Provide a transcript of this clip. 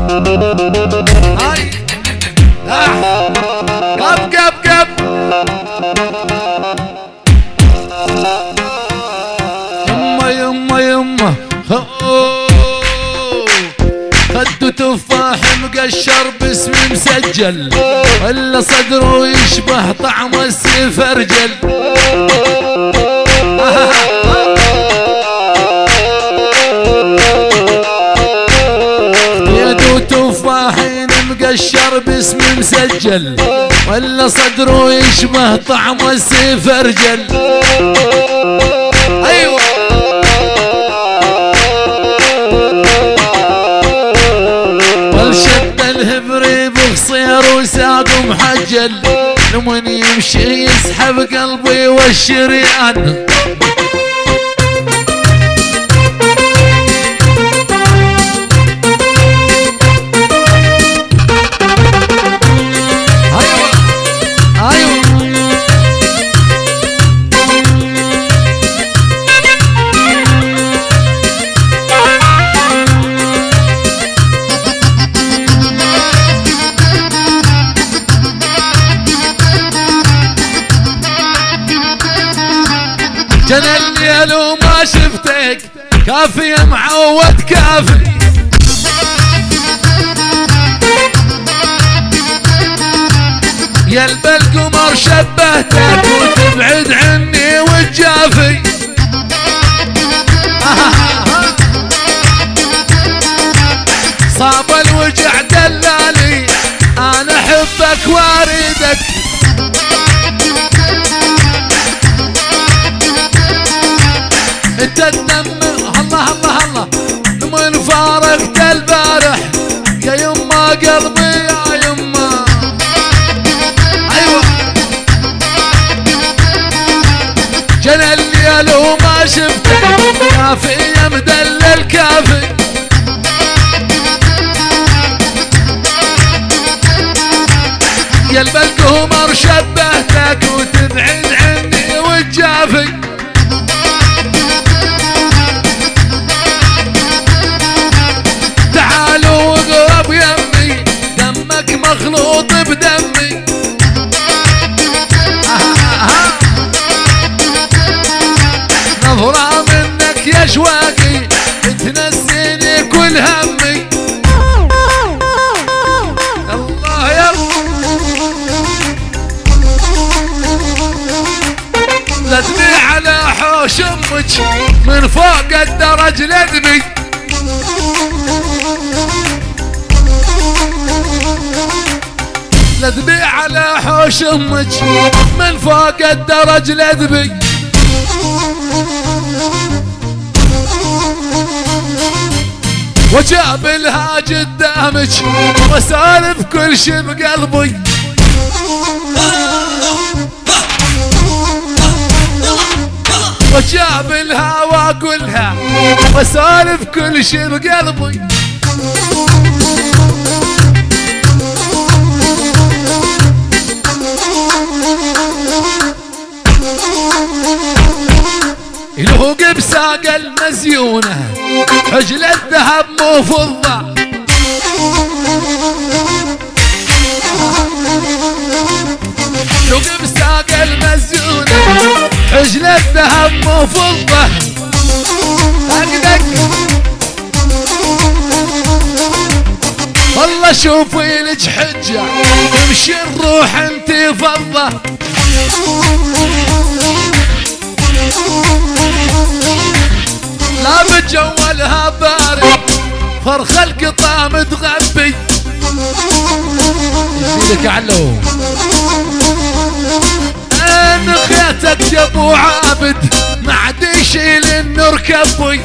هاي قب قب قب يما يما خدو تفاح مقشر باسم مسجل ولا صدره يشبه طعم السفرجل يدو تفاحين مقشر باسم مسجل ولا صدره يشبه طعم السفرجل. ايوه والشد الهبري بخصير وساق محجل لمن يمشي يسحب قلبي والشريان. جنى الليل وما شفتك كافي يا معود كافي يا القمر شبهتك وتبعد عني وتجافي. صاب الوجع دلالي انا احبك واردك انت الدم الله الله الله من فارقت البارح يا يما قلبي يا يما. ايوه جنى الليل وما شفتك كافي يا مدلل كافي يا القمر شبهتك وتبعد عني وتجافي. تعالوا اقرب يمي دمك مخلوط بدمي نظرة منك يا شواقي تنسيني كل همي. الله يلا لا تبيع على حوش امك من فوق الدرج لدمي. لا تبيع على حوش امك من فوق الدرج لذبي. وجاب لها قدامك وسالف كل شي بقلبي. وجاب لها واقولها وسالف كل شي بقلبي. يلوق بساق المزيونة عجل الذهب مو فضة يلوق بساق المزيونة عجل الذهب مو فضة. دق والله شوفي لك حجة تمشي الروح انتي فضة. لا بتجولها بارد فرخ القطا متغبي. يشيلك علو ان خيتك يا ابو عابد ما عاد يشيل النور كبي.